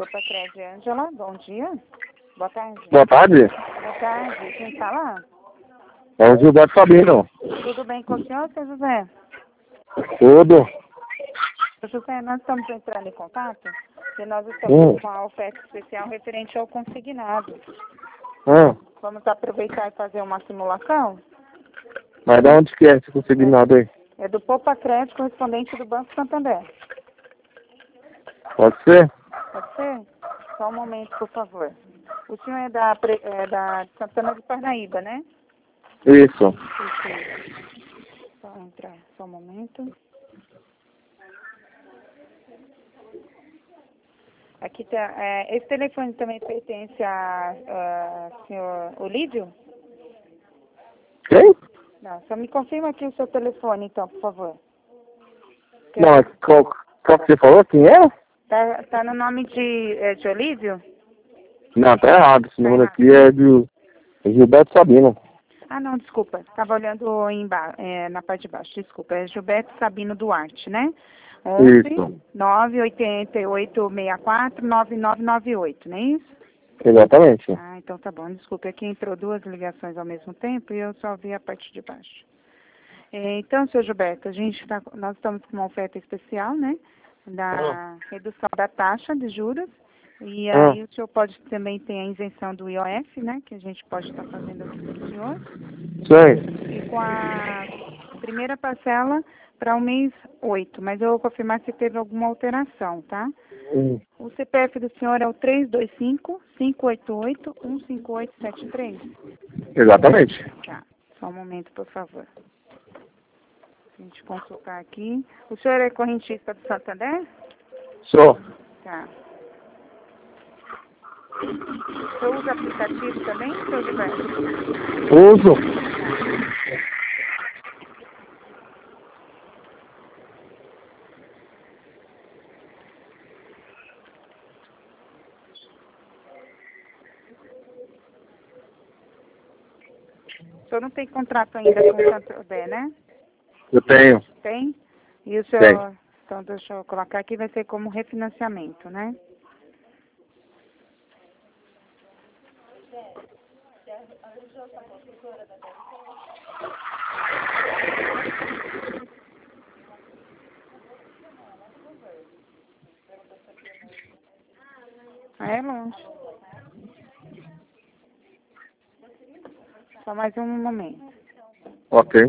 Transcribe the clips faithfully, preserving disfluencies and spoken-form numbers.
Copa Crédito Ângela, bom dia. Boa tarde. Boa tarde. Boa tarde. Quem fala? É o Gilberto Sabino. Tudo bem com o senhor, seu José? Tudo. Seu José, nós estamos entrando em contato e nós estamos Hum. com uma oferta especial referente ao consignado. Hum. Vamos aproveitar e fazer uma simulação? Mas da onde que é esse consignado aí? É do Poupa Crédito, correspondente do Banco Santander. Pode ser? Pode ser? Só um momento, por favor. O senhor é da, Pre- é da Santana de Parnaíba, né? Isso. Isso. Só entrar, só um momento. Aqui tá, é, esse telefone também pertence a, a senhor Olídio? Quem? Não, só me confirma aqui o seu telefone, então, por favor. Que Não, é qual, qual que você falou? Quem é? Tá, tá no nome de, é, de Olívio? Não, tá errado. Esse Tá número errado. aqui é do é Gilberto Sabino. Ah, não, desculpa. Estava olhando emba é, na parte de baixo, desculpa. É Gilberto Sabino Duarte, né? onze Isso. nove oito oito seis quatro nove nove nove oito, não é isso? Exatamente. Ah, então tá bom. Desculpa, aqui entrou duas ligações ao mesmo tempo e eu só vi a parte de baixo. É, então, senhor Gilberto, a gente tá, nós estamos com uma oferta especial, né? Da redução da taxa de juros. E aí Ah. o senhor pode também ter a isenção do I O F, né? Que a gente pode estar fazendo aqui para o senhor. Sei. E com a primeira parcela para o mês oito, mas eu vou confirmar se teve alguma alteração, tá? Hum. O C P F do senhor é o três dois cinco, cinco oito oito, um cinco oito sete três? Exatamente. Tá, só um momento, por favor. A gente consultar aqui. O senhor é correntista do Santander? Sou. Tá. O senhor usa aplicativo também, senhor Gilberto? Uso. O senhor não tem contrato ainda com o Santander, né? Eu tenho. Tem? E o senhor... Tem. Então, deixa eu colocar aqui, vai ser como refinanciamento, né? Ah, é longe. Só mais um momento. Ok.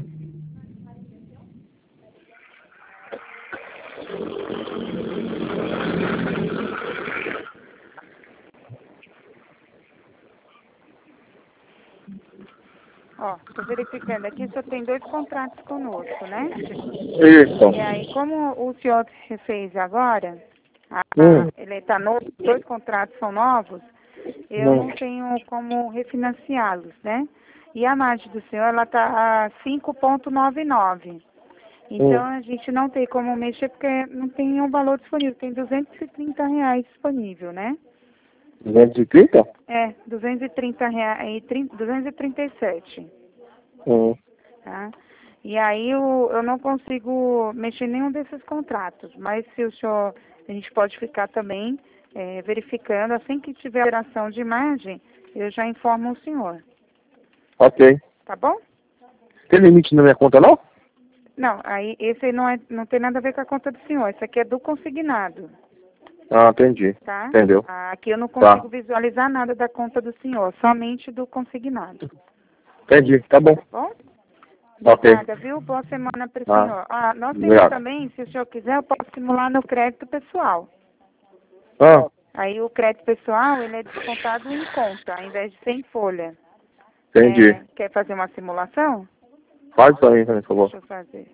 Ó, tô verificando aqui, o senhor tem dois contratos conosco, né? Isso. E aí, como o senhor fez agora, a- Hum. ele está novo, dois contratos são novos, eu Hum. não tenho como refinanciá-los, né? E a margem do senhor, ela está a cinco vírgula noventa e nove. Então, Hum. a gente não tem como mexer porque não tem um valor disponível. Tem duzentos e trinta reais disponível, né? duzentos e trinta? É, duzentos e trinta reais, duzentos e trinta e sete, Hum. tá? E aí eu, eu não consigo mexer em nenhum desses contratos, mas se o senhor, a gente pode ficar também é, verificando, assim que tiver alteração de margem, eu já informo o senhor, Ok. tá bom? Tem limite na minha conta, não? Não, aí esse não, é, não tem nada a ver com a conta do senhor, esse aqui é do consignado, Ah, entendi. tá? Entendeu? Aqui eu não Tá. consigo visualizar nada da conta do senhor, somente do consignado, Entendi. Tá bom. tá bom? Ok. Obrigada, viu? Boa semana para o Ah. senhor. Ah, nós temos Obrigado. também, se o senhor quiser, eu posso simular no crédito pessoal. Ah. Aí o crédito pessoal, ele é descontado em conta, ao invés de ser em folha. Entendi. É, quer fazer uma simulação? Faz isso aí, por favor. Deixa eu fazer.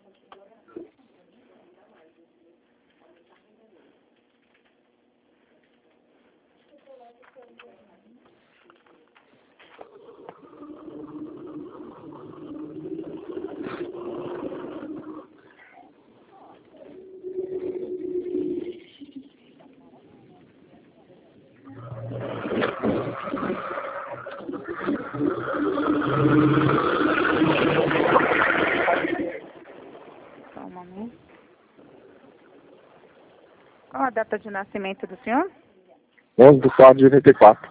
Só um momento. Qual a data de nascimento do senhor? onze do quatro de oitenta e quatro.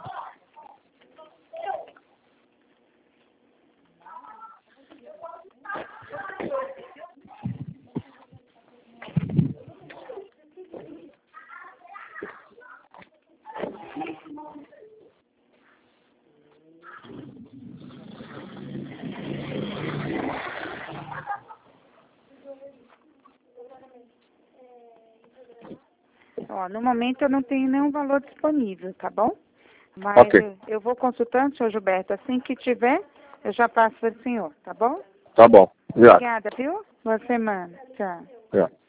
Ó, no momento eu não tenho nenhum valor disponível, tá bom? Mas Ok. eu, eu vou consultando, senhor Gilberto. Assim que tiver, eu já passo para o senhor, tá bom? Tá bom. Obrigado. Obrigada, viu? Boa semana. Tchau. Obrigado.